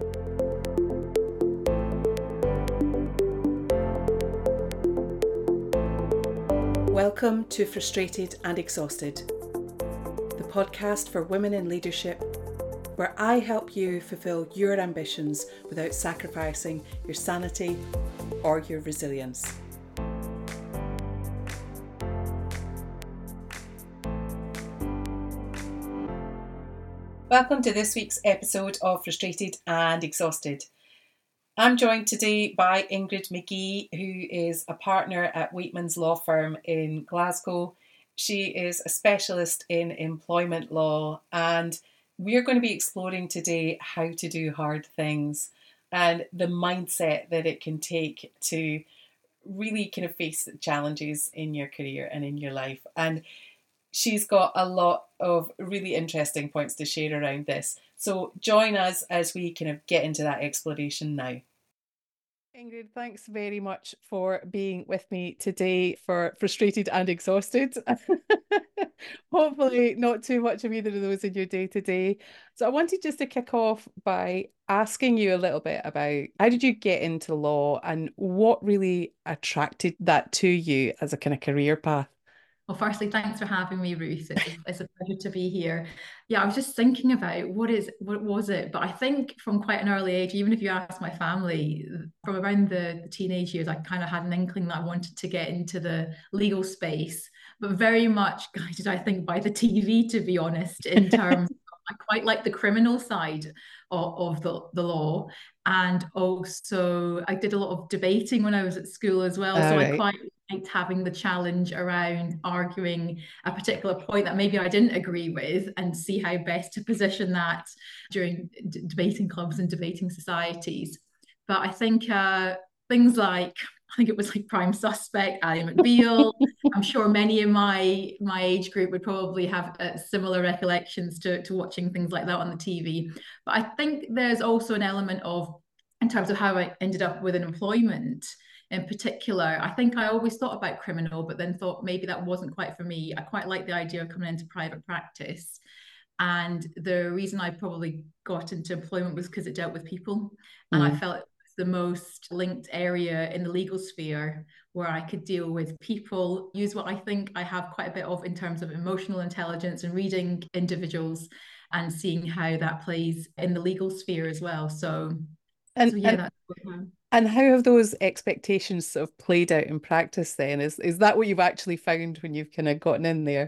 Welcome to Frustrated and Exhausted, the podcast for women in leadership, where I help you fulfill your ambitions without sacrificing your sanity or your resilience. Welcome to this week's episode of Frustrated and Exhausted. I'm joined today by Ingrid McGee, who is a partner at Wheatman's law firm in Glasgow. She is a specialist in employment law, and we're going to be exploring today how to do hard things and the mindset that it can take to really kind of face challenges in your career and in your life. And she's got a lot of really interesting points to share around this. So join us as we kind of get into that exploration now. Ingrid, thanks very much for being with me today for Frustrated and Exhausted. Hopefully not too much of either of those in your day to day. So I wanted just to kick off by asking you a little bit about how did you get into law and what really attracted that to you as a kind of career path? Well, firstly, thanks for having me, Ruth. It's a pleasure to be here. Yeah, I was just thinking about what was it? But I think from quite an early age, even if you ask my family, from around the teenage years, I kind of had an inkling that I wanted to get into the legal space, but very much guided, I think, by the TV, to be honest, in terms I quite like the criminal side of the law. And also, I did a lot of debating when I was at school as well. So I quite liked having the challenge around arguing a particular point that maybe I didn't agree with and see how best to position that during debating clubs and debating societies. But I think things like, I think it was like Prime Suspect, Ally McBeal. I'm sure many in my age group would probably have similar recollections to watching things like that on the TV. But I think there's also an element of, in terms of how I ended up with an employment in particular, I think I always thought about criminal, but then thought maybe that wasn't quite for me. I quite like the idea of coming into private practice. And the reason I probably got into employment was because it dealt with people. And I felt it was the most linked area in the legal sphere where I could deal with people, use what I think I have quite a bit of in terms of emotional intelligence and reading individuals and seeing how that plays in the legal sphere as well. So yeah, that's what And how have those expectations sort of played out in practice then? Is that what you've actually found when you've kind of gotten in there?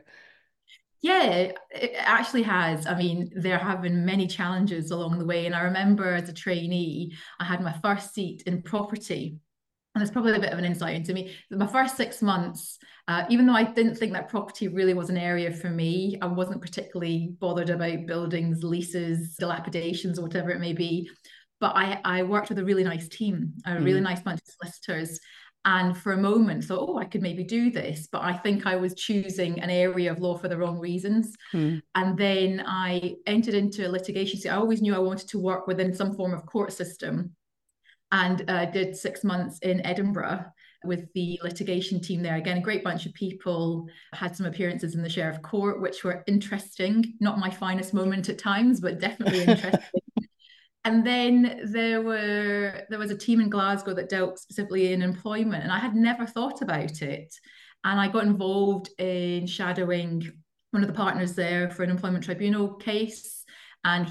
Yeah, it actually has. I mean, there have been many challenges along the way. And I remember as a trainee, I had my first seat in property. And there's probably a bit of an insight into me. My first 6 months, even though I didn't think that property really was an area for me, I wasn't particularly bothered about buildings, leases, dilapidations, or whatever it may be. But I worked with a really nice team, a really nice bunch of solicitors. And for a moment thought, oh, I could maybe do this. But I think I was choosing an area of law for the wrong reasons. And then I entered into a litigation. So I always knew I wanted to work within some form of court system, and did 6 months in Edinburgh with the litigation team there. Again, a great bunch of people, had some appearances in the Sheriff Court, which were interesting. Not my finest moment at times, but definitely interesting. And then there was a team in Glasgow that dealt specifically in employment, and I had never thought about it. And I got involved in shadowing one of the partners there for an employment tribunal case. And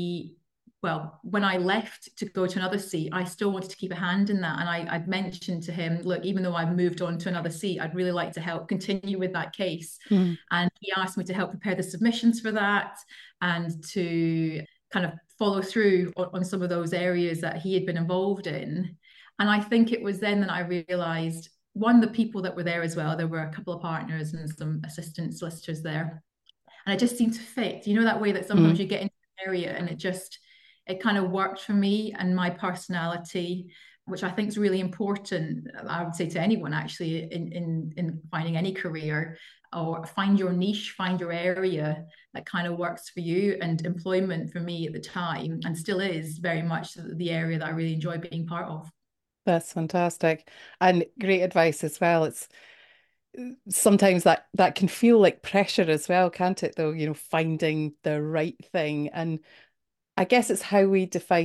when I left to go to another seat, I still wanted to keep a hand in that. And I'd mentioned to him, look, even though I've moved on to another seat, I'd really like to help continue with that case. And he asked me to help prepare the submissions for that and to kind of follow through on some of those areas that he had been involved in. And I think it was then that I realized, one, the people that were there as well, there were a couple of partners and some assistant solicitors there. And it just seemed to fit, that way that sometimes you get into an area and it kind of worked for me and my personality, which I think is really important. I would say to anyone actually in finding any career, or find your niche, find your area that kind of works for you. And employment for me at the time, and still is, very much the area that I really enjoy being part of. That's fantastic. And great advice as well. It's sometimes that can feel like pressure as well, can't it, though, finding the right thing. And I guess it's how we define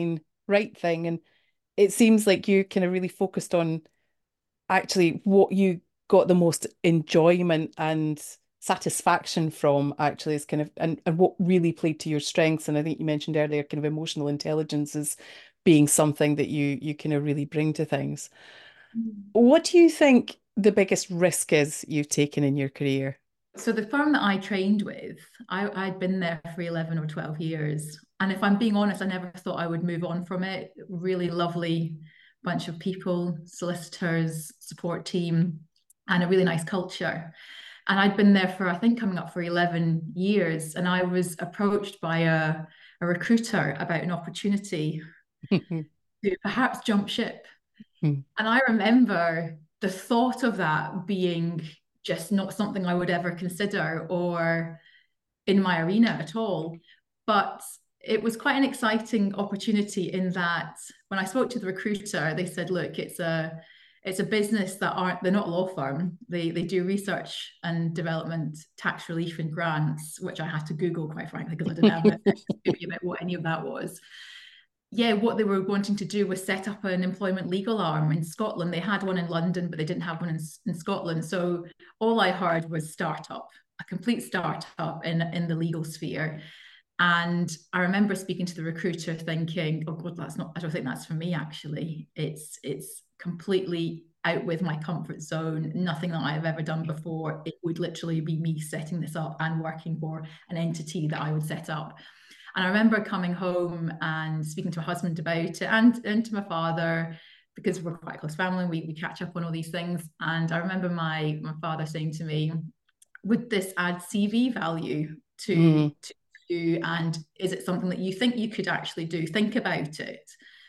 right thing. And it seems like you kind of really focused on actually what you got the most enjoyment and satisfaction from actually is kind of and what really played to your strengths. And I think you mentioned earlier kind of emotional intelligence as being something that you kind of really bring to things. Mm. What do you think the biggest risk is you've taken in your career? So the firm that I trained with, I'd been there for 11 or 12 years. And if I'm being honest, I never thought I would move on from it. Really lovely bunch of people, solicitors, support team, and a really nice culture. And I'd been there for, I think, coming up for 11 years. And I was approached by a recruiter about an opportunity to perhaps jump ship. And I remember the thought of that being just not something I would ever consider or in my arena at all. But it was quite an exciting opportunity in that when I spoke to the recruiter, they said, look, it's a business that they're not a law firm. They do research and development, tax relief and grants, which I had to Google, quite frankly, because I didn't have a about what any of that was. Yeah, what they were wanting to do was set up an employment legal arm in Scotland. They had one in London, but they didn't have one in Scotland. So all I heard was startup, a complete startup in the legal sphere. And I remember speaking to the recruiter thinking, oh God, I don't think that's for me, actually. It's completely out with my comfort zone, nothing that I've ever done before. It would literally be me setting this up and working for an entity that I would set up. And I remember coming home and speaking to my husband about it and to my father, because we're quite a close family. We catch up on all these things. And I remember my father saying to me, would this add CV value Mm. to you? And is it something that you think you could actually do? Think about it.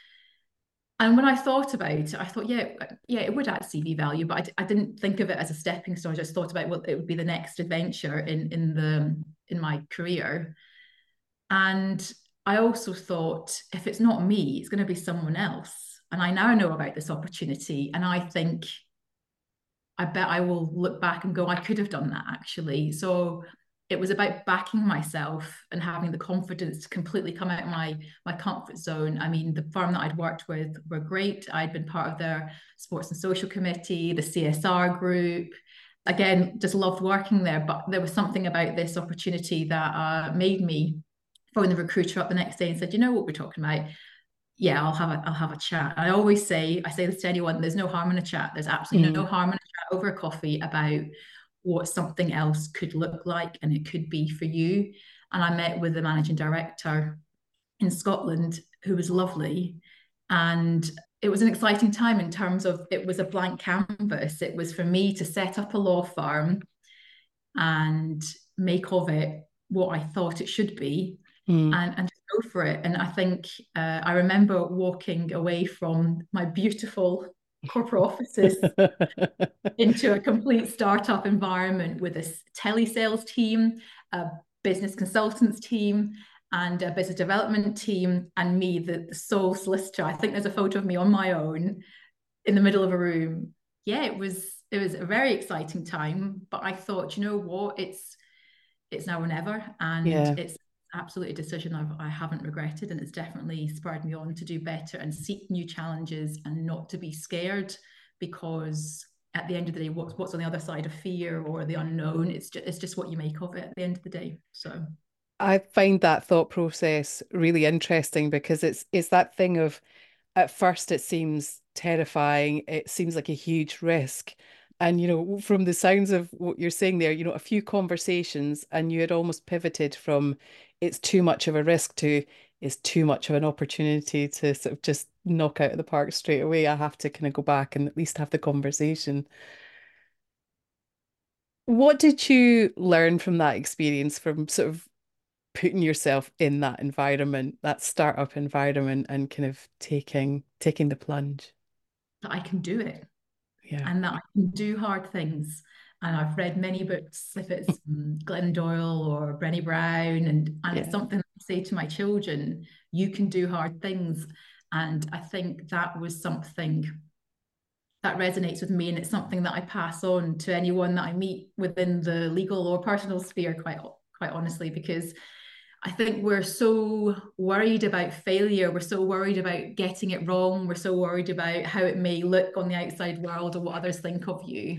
And when I thought about it, I thought, yeah, it would add CV value, but I didn't think of it as a stepping stone. I just thought about, well, it would be the next adventure in my career. And I also thought, if it's not me, it's going to be someone else. And I now know about this opportunity. And I think, I bet I will look back and go, I could have done that actually. So it was about backing myself and having the confidence to completely come out of my comfort zone. I mean, the firm that I'd worked with were great. I'd been part of their sports and social committee, the CSR group. Again, just loved working there. But there was something about this opportunity that made me phone the recruiter up the next day and said, you know what we're talking about? Yeah, I'll have a chat. I say this to anyone, there's no harm in a chat. There's absolutely no Mm. harm in a chat over a coffee about what something else could look like and it could be for you. And I met with the managing director in Scotland, who was lovely. And it was an exciting time in terms of it was a blank canvas. It was for me to set up a law firm and make of it what I thought it should be Mm. and just go for it. And I think I remember walking away from my beautiful corporate offices into a complete startup environment with a telesales team, a business consultants team, and a business development team, and me, the sole solicitor. I think there's a photo of me on my own in the middle of a room. Yeah, it was a very exciting time, but I thought, you know what, it's now or never, and Yeah. it's absolutely a decision I haven't regretted, and it's definitely spurred me on to do better and seek new challenges and not to be scared, because at the end of the day, what's on the other side of fear or the unknown? It's just what you make of it at the end of the day. So I find that thought process really interesting because it's that thing of at first it seems terrifying, it seems like a huge risk. And from the sounds of what you're saying there, a few conversations and you had almost pivoted from it's too much of a risk to it's too much of an opportunity to sort of just knock out of the park straight away. I have to kind of go back and at least have the conversation. What did you learn from that experience, from sort of putting yourself in that environment, that startup environment, and kind of taking the plunge? that I can do it Yeah. and that I can do hard things. And I've read many books, if it's Glennon Doyle or Brené Brown, and it's Yeah. something I say to my children, you can do hard things. And I think that was something that resonates with me, and it's something that I pass on to anyone that I meet within the legal or personal sphere, quite honestly, because I think we're so worried about failure. We're so worried about getting it wrong. We're so worried about how it may look on the outside world or what others think of you.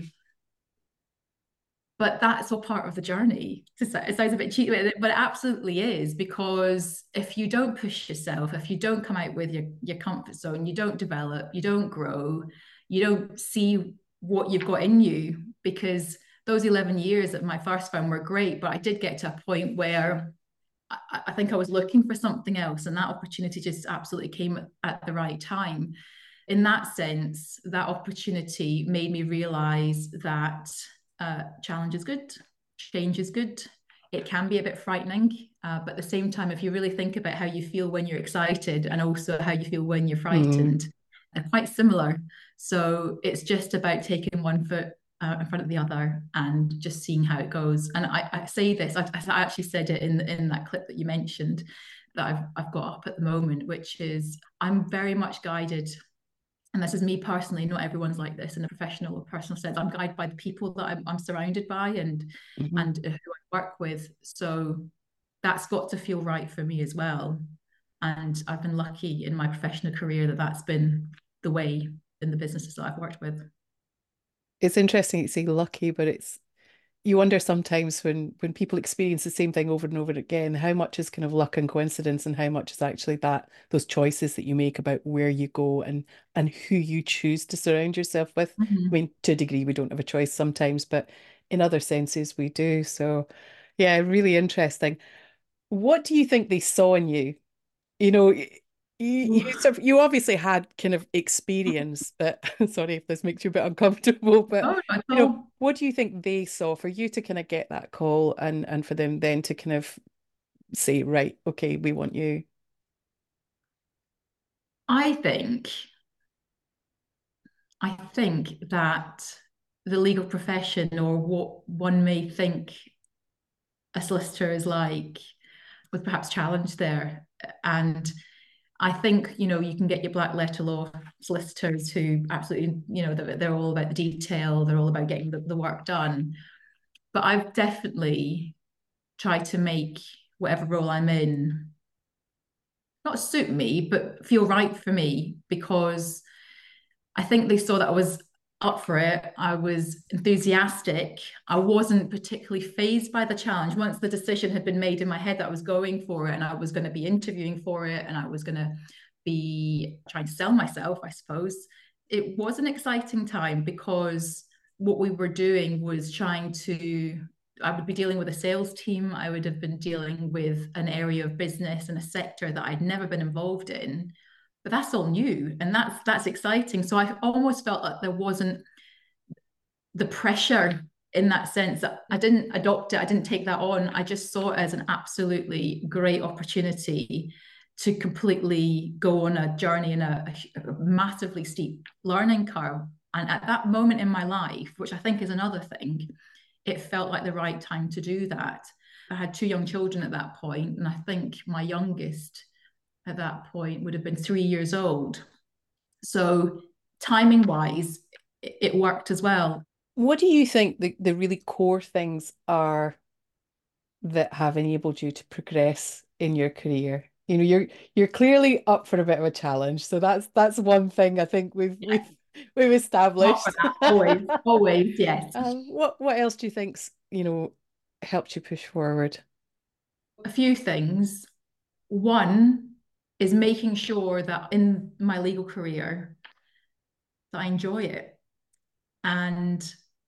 But that's all part of the journey. It sounds a bit cheap, but it absolutely is, because if you don't push yourself, if you don't come out with your comfort zone, you don't develop, you don't grow, you don't see what you've got in you. Because those 11 years at my first firm were great, but I did get to a point where I think I was looking for something else, and that opportunity just absolutely came at the right time. In that sense, that opportunity made me realize that challenge is good, change is good. It can be a bit frightening, but at the same time, if you really think about how you feel when you're excited and also how you feel when you're frightened, they're quite similar. So it's just about taking one foot in front of the other and just seeing how it goes. And I say this, I actually said it in that clip that you mentioned that I've got up at the moment, which is I'm very much guided, and this is me personally, not everyone's like this in a professional or personal sense. I'm guided by the people that I'm surrounded by and who I work with. So that's got to feel right for me as well. And I've been lucky in my professional career that that's been the way in the businesses that I've worked with. It's interesting to say lucky, but you wonder sometimes when people experience the same thing over and over again, how much is kind of luck and coincidence and how much is actually those choices that you make about where you go and who you choose to surround yourself with. I mean, to a degree, we don't have a choice sometimes, but in other senses we do. So yeah, really interesting. What do you think they saw in you? You know, you obviously had kind of experience, but sorry if this makes you a bit uncomfortable, but Oh, not at all. what do you think they saw for you to kind of get that call and for them then to kind of say, right, okay, we want you? I think I think that the legal profession, or what one may think a solicitor is like, was perhaps challenged there. And I think, you know, you can get your black letter law solicitors who absolutely, you know, they're all about the detail, they're all about getting the work done. But I've definitely tried to make whatever role I'm in not suit me, but feel right for me, because I think they saw that I was up for it. I was enthusiastic. I wasn't particularly fazed by the challenge. Once the decision had been made in my head that I was going for it and I was going to be interviewing for it and I was going to be trying to sell myself, I suppose, it was an exciting time, because what we were doing was I would be dealing with a sales team. I would have been dealing with an area of business and a sector that I'd never been involved in, but that's all new, and that's exciting. So I almost felt like there wasn't the pressure in that sense. I didn't adopt it, I didn't take that on. I just saw it as an absolutely great opportunity to completely go on a journey in a massively steep learning curve. And at that moment in my life, which I think is another thing, it felt like the right time to do that. I had two young children at that point, and I think my youngest at that point would have been 3 years old. So timing wise, it worked as well. What do you think the really core things are that have enabled you to progress in your career? You know, you're clearly up for a bit of a challenge. So that's one thing I think we've Not for established. that. Always, always, yes. What else do you think's, helped you push forward? A few things. One is making sure that in my legal career that I enjoy it. And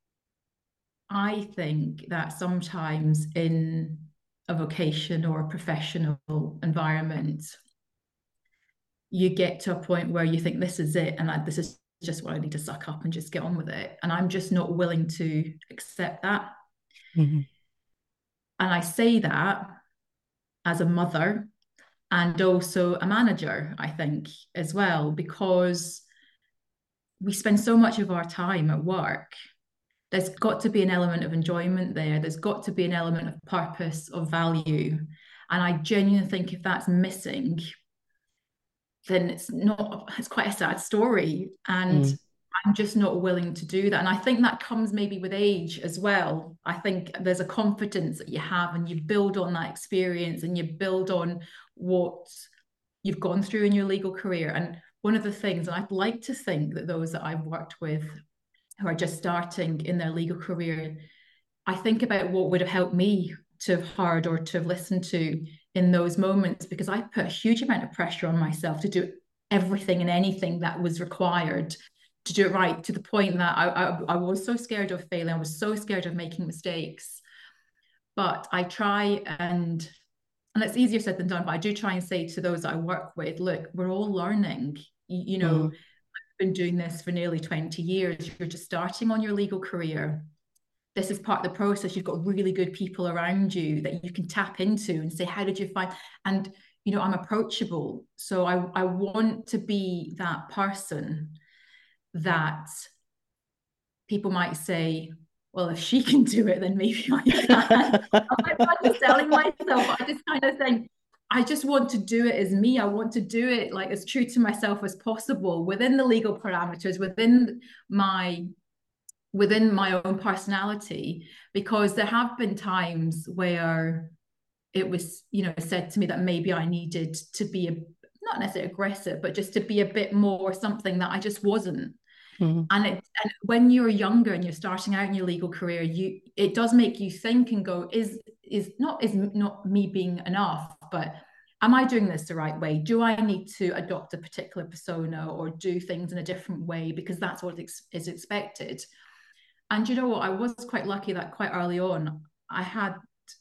I think that sometimes in a vocation or a professional environment, you get to a point where you think this is it, and this is just what I need to suck up and just get on with it. And I'm just not willing to accept that. Mhm. And I say that as a mother and also a manager, I think, as well, because we spend so much of our time at work. There's got to be an element of enjoyment there. There's got to be an element of purpose, of value. And I genuinely think if that's missing, then it's quite a sad story. And Mm. I'm just not willing to do that. And I think that comes maybe with age as well. I think there's a confidence that you have, and you build on that experience, and you build on what you've gone through in your legal career. And one of the things, and I'd like to think that those that I've worked with who are just starting in their legal career, I think about what would have helped me to have heard or to have listened to in those moments, because I put a huge amount of pressure on myself to do everything and anything that was required to do it right, to the point that I was so scared of failing. I was so scared of making mistakes. But I try and it's easier said than done, but I do try and say to those that I work with, look, we're all learning. You know, I've been doing this for nearly 20 years. You're just starting on your legal career. This is part of the process. You've got really good people around you that you can tap into and say, how did you find? And, you know, I'm approachable. So I want to be that person that people might say, well, if she can do it, then maybe I can. I'm not underselling myself. I just kind of think, I just want to do it as me. I want to do it like as true to myself as possible within the legal parameters, within my own personality, because there have been times where it was, you know, said to me that maybe I needed to be not necessarily aggressive, but just to be a bit more something that I just wasn't. And when you're younger and you're starting out in your legal career, it does make you think and go, is not me being enough, but am I doing this the right way? Do I need to adopt a particular persona or do things in a different way because that's what is expected? And you know what? I was quite lucky that quite early on, I had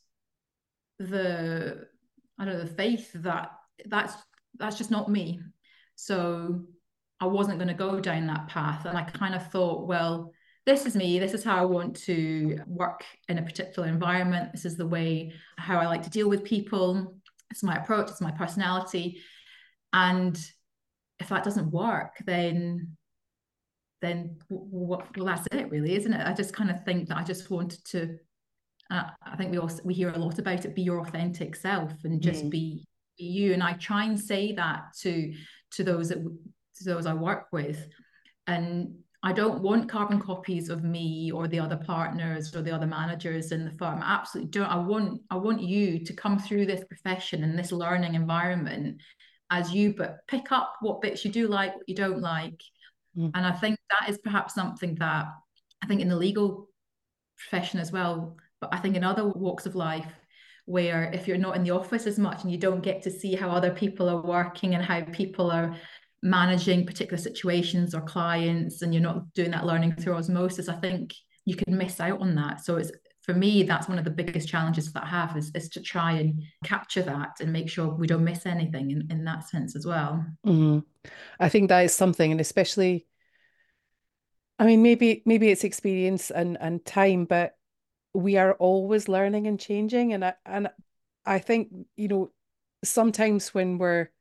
the faith that that's just not me. So I wasn't going to go down that path. And I kind of thought, well, this is me. This is how I want to work in a particular environment. This is the way how I like to deal with people. It's my approach. It's my personality. And if that doesn't work, then well, that's it, really, isn't it? I just kind of think that I just wanted to. I think we hear a lot about it. Be your authentic self and just be you. And I try and say that to those I work with. And I don't want carbon copies of me or the other partners or the other managers in the firm. I absolutely don't. I want you to come through this profession and this learning environment as you, but pick up what bits you do like, what you don't like. And I think that is perhaps something that I think in the legal profession as well, but I think in other walks of life, where if you're not in the office as much and you don't get to see how other people are working and how people are managing particular situations or clients, and you're not doing that learning through osmosis, I think you could miss out on that. So it's, for me, that's one of the biggest challenges that I have is to try and capture that and make sure we don't miss anything in that sense as well. I think that is something, and especially, I mean, maybe it's experience and time, but we are always learning and changing. And I think, you know, sometimes when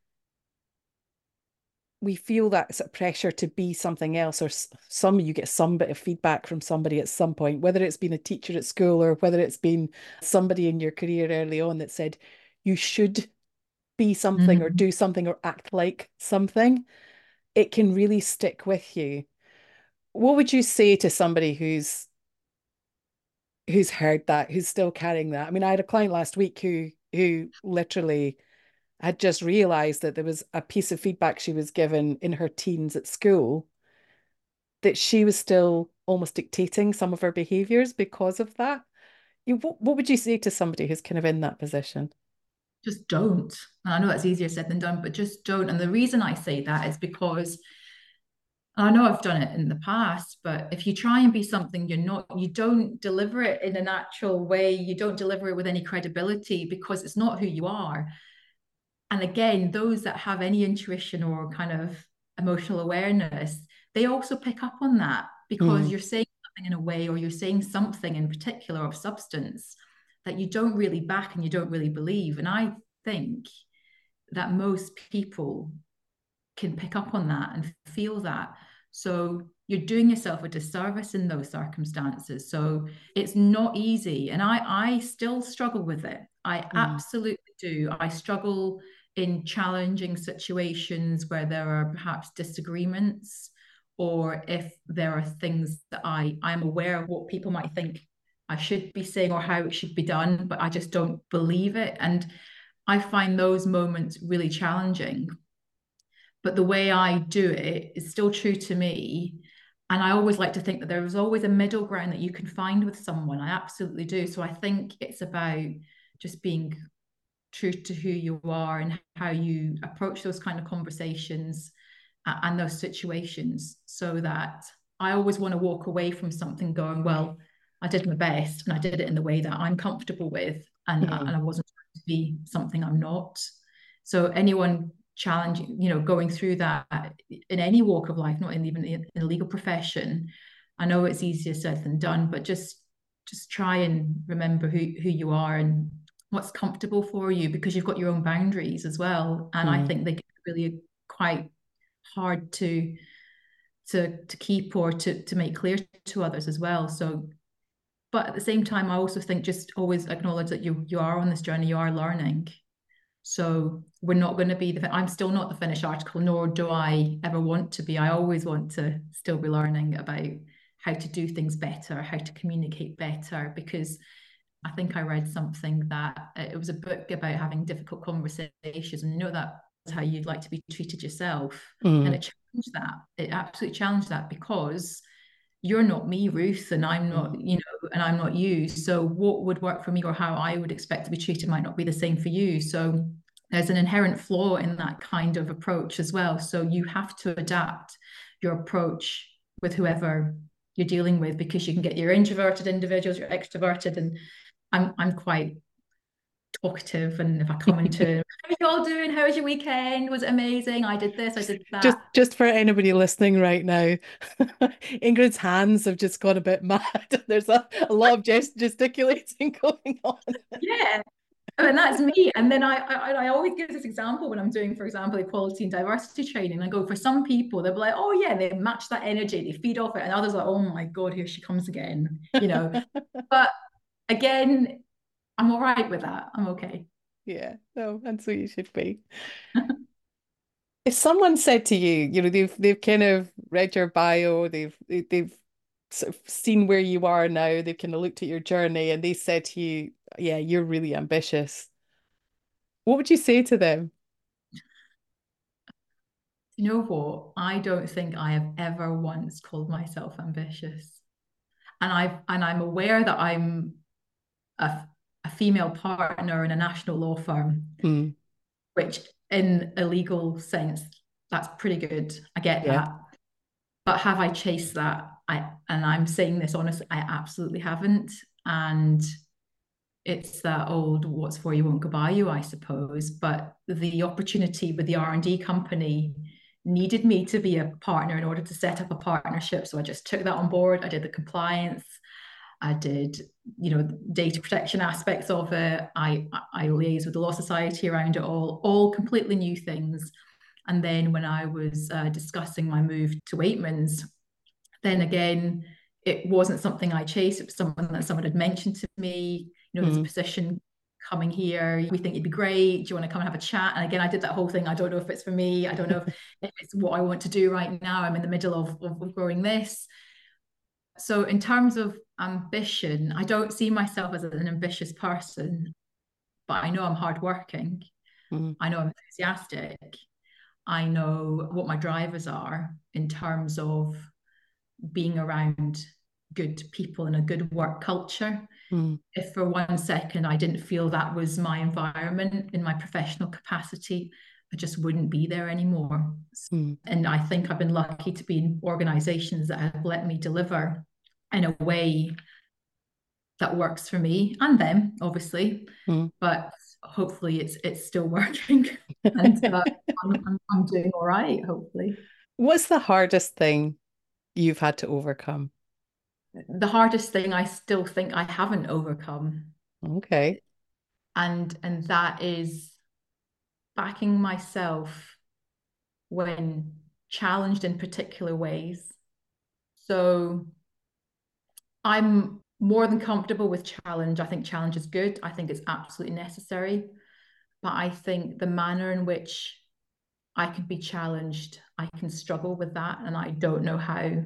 we feel that sort of pressure to be something else, or you get some bit of feedback from somebody at some point, whether it's been a teacher at school or whether it's been somebody in your career early on that said you should be something or do something or act like something, it can really stick with you. What would you say to somebody who's heard that, who's still carrying that? I mean, I had a client last week who literally had just realized that there was a piece of feedback she was given in her teens at school that she was still almost dictating some of her behaviors because of that. What would you say to somebody who's kind of in that position? Just don't. And I know that's easier said than done, but just don't. And the reason I say that is because I know I've done it in the past, but if you try and be something you're not, you don't deliver it in a natural way, you don't deliver it with any credibility because it's not who you are. And again, those that have any intuition or kind of emotional awareness, they also pick up on that because you're saying something in a way, or you're saying something in particular of substance that you don't really back and you don't really believe. And I think that most people can pick up on that and feel that. So you're doing yourself a disservice in those circumstances. So it's not easy. And I still struggle with it. I absolutely do. I struggle in challenging situations where there are perhaps disagreements or if there are things that I'm aware of what people might think I should be saying or how it should be done, but I just don't believe it. And I find those moments really challenging. But the way I do it is still true to me. And I always like to think that there is always a middle ground that you can find with someone. I absolutely do. So I think it's about just being true to who you are and how you approach those kind of conversations and those situations, so that I always want to walk away from something going, well, I did my best and I did it in the way that I'm comfortable with, and I wasn't trying to be something I'm not. So anyone challenging, going through that in any walk of life, not even in the legal profession, I know it's easier said than done, but just try and remember who you are and what's comfortable for you, because you've got your own boundaries as well. And I think they can be really quite hard to keep or to make clear to others as well. So, but at the same time, I also think just always acknowledge that you are on this journey, you are learning. So we're not going to be I'm still not the finished article, nor do I ever want to be. I always want to still be learning about how to do things better, how to communicate better, because I think I read something that it was a book about having difficult conversations, and that's how you'd like to be treated yourself. And it challenged that. It absolutely challenged that, because you're not me, Ruth, and I'm not, and I'm not you. So what would work for me or how I would expect to be treated might not be the same for you. So there's an inherent flaw in that kind of approach as well. So you have to adapt your approach with whoever you're dealing with, because you can get your introverted individuals, your extroverted, and I'm quite talkative, and if I come into how are you all doing, how was your weekend, was it amazing, I did this, I did that. Just for anybody listening right now, Ingrid's hands have just gone a bit mad. There's a lot of gesticulating going on. Yeah, and that's me. And then I always give this example when I'm doing, for example, equality and diversity training. I go, for some people, they'll be like, oh yeah, they match that energy, they feed off it, and others are like, oh my God, here she comes again, But again, I'm all right with that. I'm okay. Yeah, no, that's what you should be. If someone said to you, they've kind of read your bio, they've sort of seen where you are now, they've kind of looked at your journey, and they said to you, yeah, you're really ambitious. What would you say to them? You know what? I don't think I have ever once called myself ambitious. And I'm aware that I'm a, a female partner in a national law firm, which in a legal sense, that's pretty good. I get Yeah. that. But have I chased that? I'm saying this honestly, I absolutely haven't. And it's that old what's for you won't go by you, I suppose. But the opportunity with the R&D company needed me to be a partner in order to set up a partnership. So I just took that on board. I did the compliance. I did, data protection aspects of it. I liaised with the Law Society around it all completely new things. And then when I was discussing my move to Waitmans, then again, it wasn't something I chased. It was something that someone had mentioned to me. There's a position coming here. We think you'd be great. Do you want to come and have a chat? And again, I did that whole thing. I don't know if it's for me. I don't know if it's what I want to do right now. I'm in the middle of growing this. So in terms of ambition, I don't see myself as an ambitious person, but I know I'm hardworking. I know I'm enthusiastic. I know what my drivers are in terms of being around good people and a good work culture. If for 1 second I didn't feel that was my environment in my professional capacity, I just wouldn't be there anymore. And I think I've been lucky to be in organizations that have let me deliver in a way that works for me and them, obviously. But hopefully it's still working. And I'm doing all right, hopefully. What's the hardest thing you've had to overcome? The hardest thing I still think I haven't overcome. Okay. And that is backing myself when challenged in particular ways. So I'm more than comfortable with challenge. I think challenge is good. I think it's absolutely necessary. But I think the manner in which I can be challenged, I can struggle with that, and I don't know how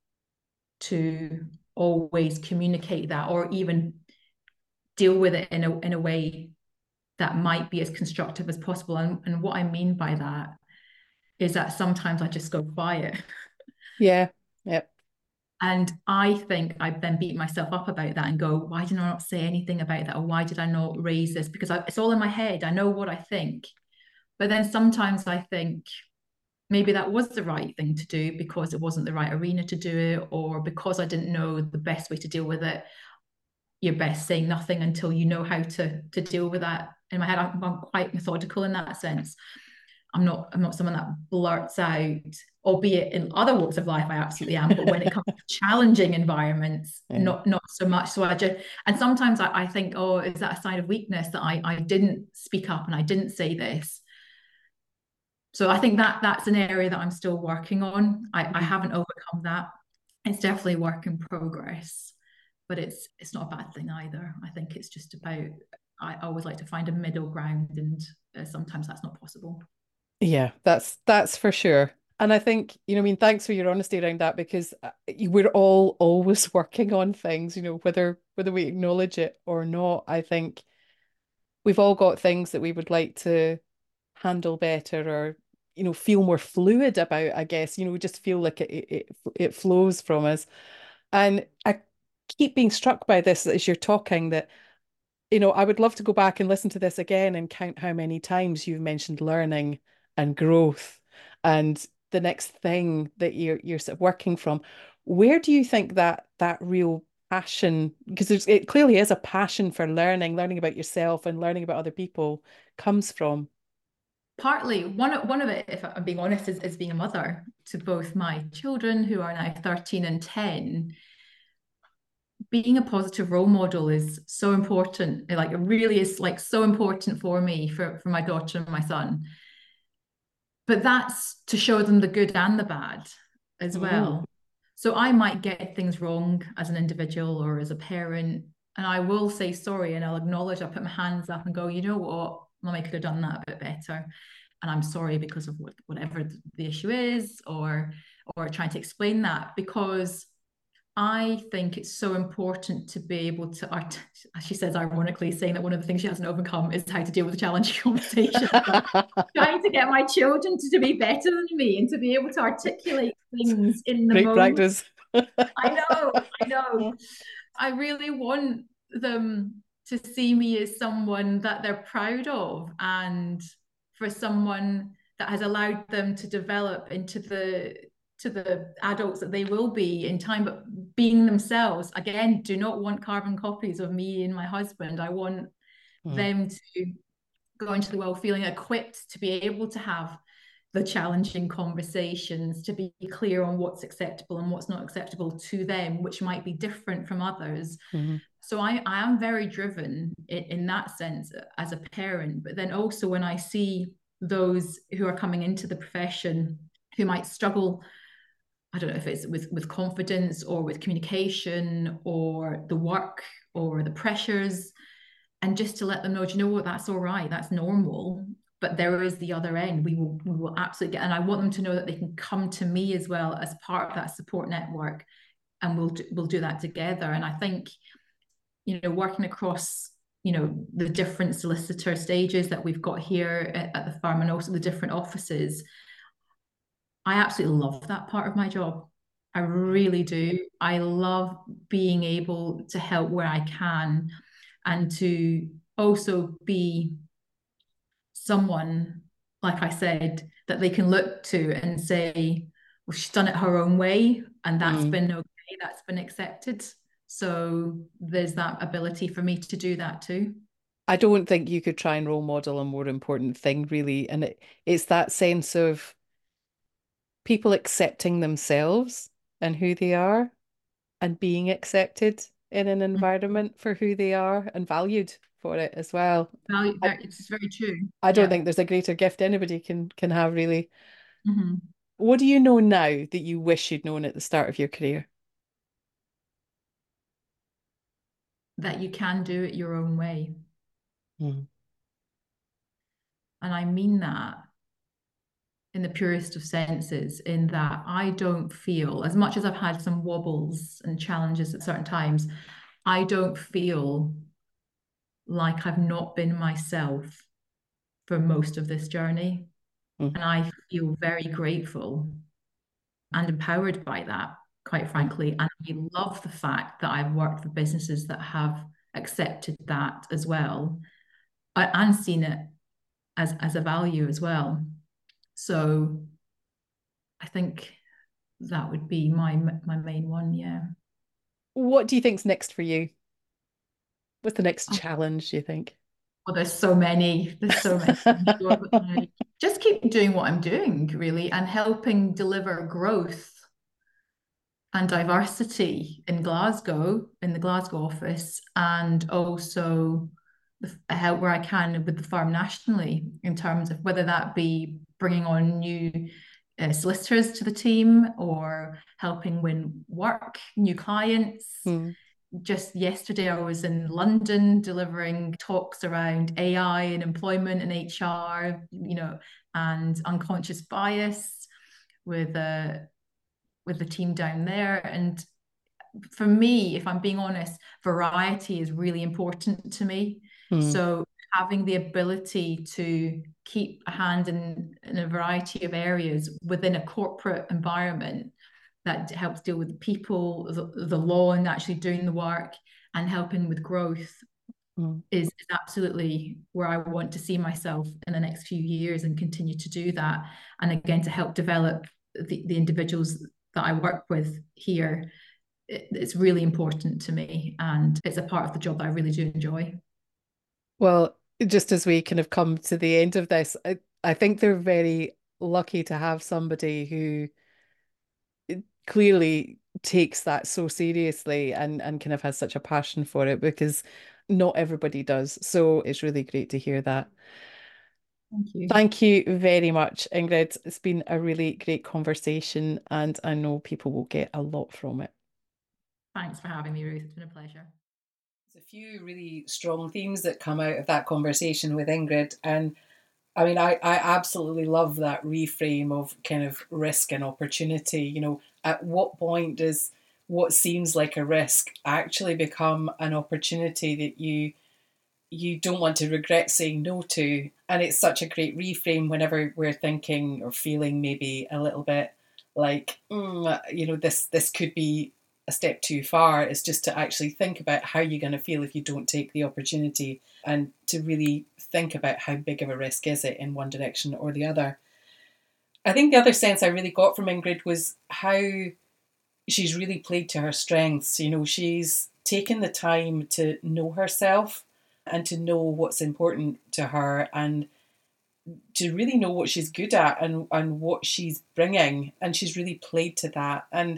to always communicate that or even deal with it in a way that might be as constructive as possible. And what I mean by that is that sometimes I just go quiet. Yeah. Yep. And I think I then beat myself up about that and go, why did I not say anything about that? Or why did I not raise this? Because it's all in my head. I know what I think. But then sometimes I think maybe that was the right thing to do because it wasn't the right arena to do it, or because I didn't know the best way to deal with it. You're best saying nothing until you know how to deal with that. In my head, I'm quite methodical in that sense. I'm not someone that blurts out, albeit in other walks of life I absolutely am, but when it comes to challenging environments, Yeah. not so much. So I just, and sometimes I think, oh, is that a sign of weakness that I didn't speak up and I didn't say this? So I think that's an area that I'm still working on. I haven't overcome that. It's definitely a work in progress, but it's not a bad thing either. I think it's just about, I always like to find a middle ground, and sometimes that's not possible. Yeah, that's for sure. And I think, I mean, thanks for your honesty around that because we're all always working on things, whether we acknowledge it or not. I think we've all got things that we would like to handle better or, feel more fluid about, I guess. We just feel like it flows from us. And I keep being struck by this as you're talking that I would love to go back and listen to this again and count how many times you've mentioned learning and growth and the next thing that you're sort of working from. Where do you think that real passion, because it clearly is a passion for learning about yourself and learning about other people, comes from? Partly, one of it, if I'm being honest, is being a mother to both my children who are now 13 and 10. Being a positive role model is so important. Like it really is like so important for me, for my daughter and my son. But that's to show them the good and the bad as Mm, well. So I might get things wrong as an individual or as a parent, and I will say sorry and I'll acknowledge, I'll put my hands up and go, you know what, Mummy could have done that a bit better. And I'm sorry because of whatever the issue is, or trying to explain that, because I think it's so important to be able to art. She says, ironically, saying that one of the things she hasn't overcome is how to deal with a challenging conversation. Trying to get my children to be better than me and to be able to articulate things in the great moment. practice. I know. I really want them to see me as someone that they're proud of, and for someone that has allowed them to develop into the adults that they will be in time, but being themselves. Again, do not want carbon copies of me and my husband. I want Mm, them to go into the world feeling equipped to be able to have the challenging conversations, to be clear on what's acceptable and what's not acceptable to them, which might be different from others. mhm, So I am very driven in that sense as a parent, but then also when I see those who are coming into the profession who might struggle, I don't know if it's with confidence or with communication or the work or the pressures, and just to let them know, do you know what, that's all right, that's normal, but there is the other end. We will absolutely get, and I want them to know that they can come to me as well as part of that support network, and we'll do that together. And I think, working across, the different solicitor stages that we've got here at the firm and also the different offices, I absolutely love that part of my job. I really do. I love being able to help where I can, and to also be someone, like I said, that they can look to and say, well, she's done it her own way, and that's mm. been okay, that's been accepted. So there's that ability for me to do that too. I don't think you could try and role model a more important thing, really. And it's that sense of people accepting themselves and who they are and being accepted in an environment for who they are and valued for it as well. I, It's very true. I don't Yeah. think there's a greater gift anybody can have, really. Mhm. What do you know now that you wish you'd known at the start of your career? That you can do it your own way. Mm. And I mean that. in the purest of senses, in that I don't feel, as much as I've had some wobbles and challenges at certain times, I don't feel like I've not been myself for most of this journey. Mm. And I feel very grateful and empowered by that, quite frankly. And I love the fact that I've worked for businesses that have accepted that as well, and seen it as a value as well. So I think that would be my main one. Yeah. What do you think's next for you? What's the next Oh, challenge, do you think? well, there's so many. There's so many. Just keep doing what I'm doing, really, and helping deliver growth and diversity in Glasgow, in the Glasgow office, and also help where I can with the firm nationally, in terms of whether that be bringing on new solicitors to the team, or helping win work, new clients. Mm. Just yesterday, I was in London delivering talks around AI and employment and HR, and unconscious bias with the team down there. And for me, if I'm being honest, variety is really important to me. Mm. So having the ability to keep a hand in a variety of areas within a corporate environment that helps deal with the people, the law, and actually doing the work and helping with growth is absolutely where I want to see myself in the next few years, and continue to do that. And again, to help develop the individuals that I work with here, it's really important to me, and it's a part of the job that I really do enjoy. Well, just as we kind of come to the end of this, I think they're very lucky to have somebody who clearly takes that so seriously and kind of has such a passion for it, because not everybody does. So it's really great to hear that. Thank you. Thank you very much, Ingrid. It's been a really great conversation, and I know people will get a lot from it. Thanks for having me, Ruth. It's been a pleasure. There's a few really strong themes that come out of that conversation with Ingrid. And I mean, I absolutely love that reframe of kind of risk and opportunity. At what point does what seems like a risk actually become an opportunity that you don't want to regret saying no to? And it's such a great reframe whenever we're thinking or feeling maybe a little bit like, this could be a step too far. It's just to actually think about how you're going to feel if you don't take the opportunity, and to really think about how big of a risk is it in one direction or the other. I think the other sense I really got from Ingrid was how she's really played to her strengths. She's taken the time to know herself and to know what's important to her, and to really know what she's good at and what she's bringing. And she's really played to that. And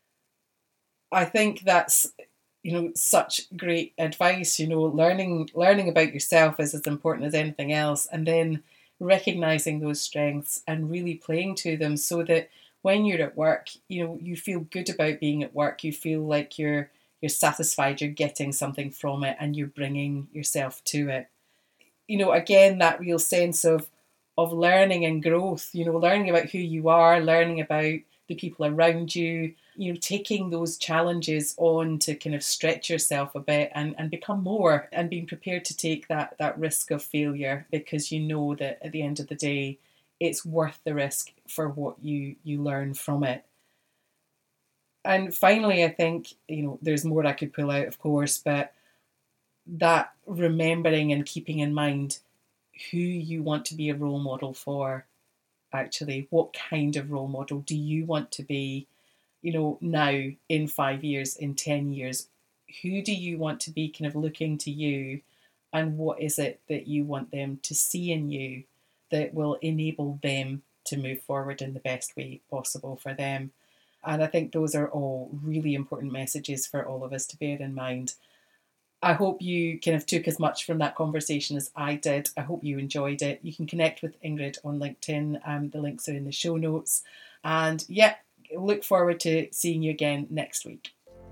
I think that's, such great advice. Learning about yourself is as important as anything else, and then recognizing those strengths and really playing to them, so that when you're at work, you feel good about being at work. You feel like you're satisfied, you're getting something from it, and you're bringing yourself to it. Again, that real sense of learning and growth. Learning about who you are, learning about the people around you, taking those challenges on to kind of stretch yourself a bit and become more, and being prepared to take that risk of failure, because you know that at the end of the day, it's worth the risk for what you learn from it. And finally, I think, there's more I could pull out, of course, but that remembering and keeping in mind who you want to be a role model for. Actually, what kind of role model do you want to be, now, in 5 years, in 10 years? Who do you want to be kind of looking to you, and what is it that you want them to see in you that will enable them to move forward in the best way possible for them? And I think those are all really important messages for all of us to bear in mind. I hope you kind of took as much from that conversation as I did. I hope you enjoyed it. You can connect with Ingrid on LinkedIn. The links are in the show notes. And yeah, look forward to seeing you again next week.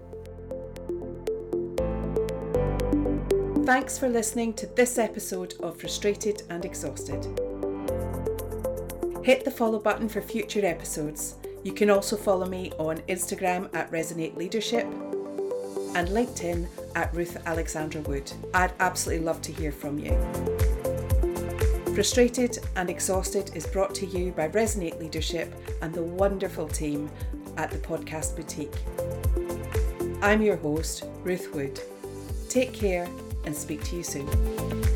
Thanks for listening to this episode of Frustrated and Exhausted. Hit the follow button for future episodes. You can also follow me on Instagram at Resonate Leadership and LinkedIn at Ruth Alexandra Wood. I'd absolutely love to hear from you. Frustrated and Exhausted is brought to you by Resonate Leadership and the wonderful team at the Podcast Boutique. I'm your host, Ruth Wood. Take care and speak to you soon.